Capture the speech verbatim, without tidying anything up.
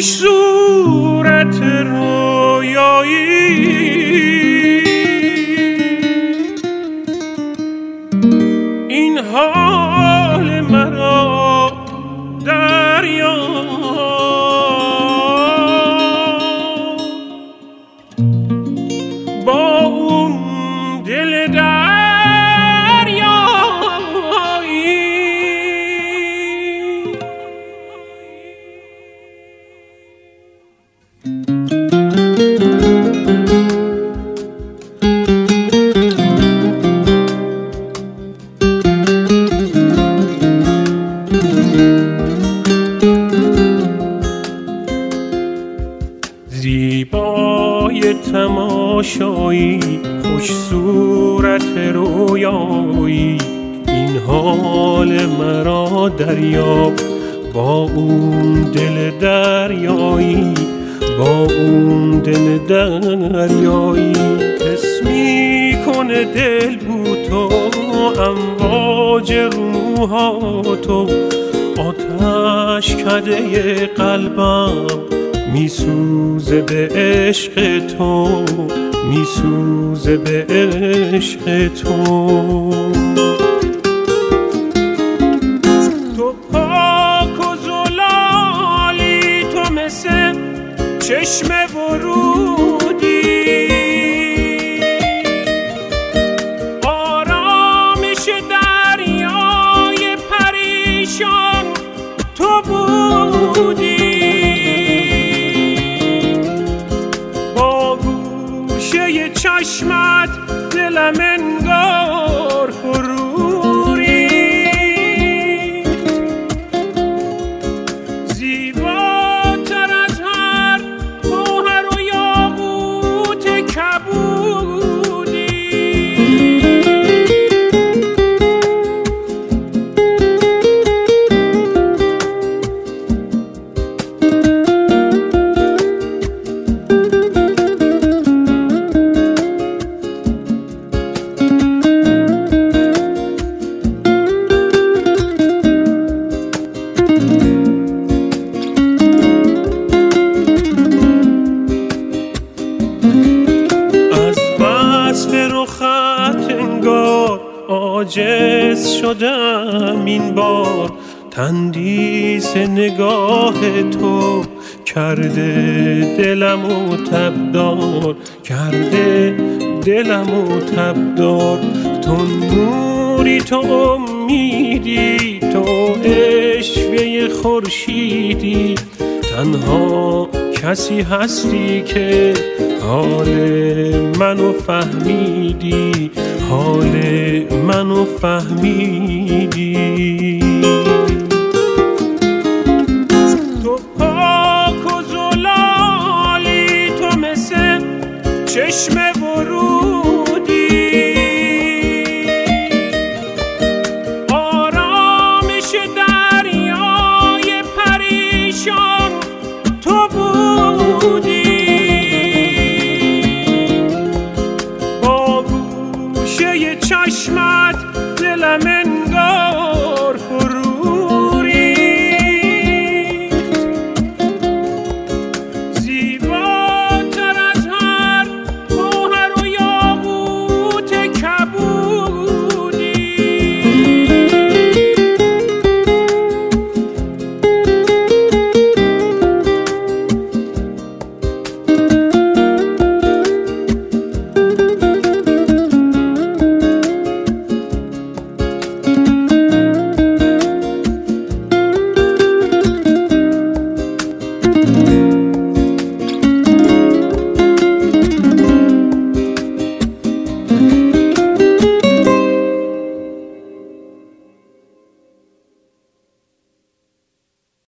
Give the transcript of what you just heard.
خوش صورت رویایی، این حال مرا دریا، با اون دل دریایی. زیبای تماشایی، خوش صورت رویایی، این حال مرا دریاب، با اون دل دریایی، با اون دل دریایی. حس میکنه دل بو تو، امواج روحاتو، آتش کده قلبم میسوزه به عشق تو، میسوزه به عشق تو. تو پاک و زلالی، تو مثل چشم ورودی، آرامش دریای پریشان تو بودی. چشمت دلم انگار فرو ریخت، زیباتر از هر گوهر و یاقوت کبودی. عاجز شدم این بار، تندیس نگاه تو کرده دلمو تبدار، کرده دلمو تبدار. تو نوری، تو امیدی، تو عشوه خورشیدی، تنها کسی هستی که حال منو فهمیدی، حال منو فهمیدی.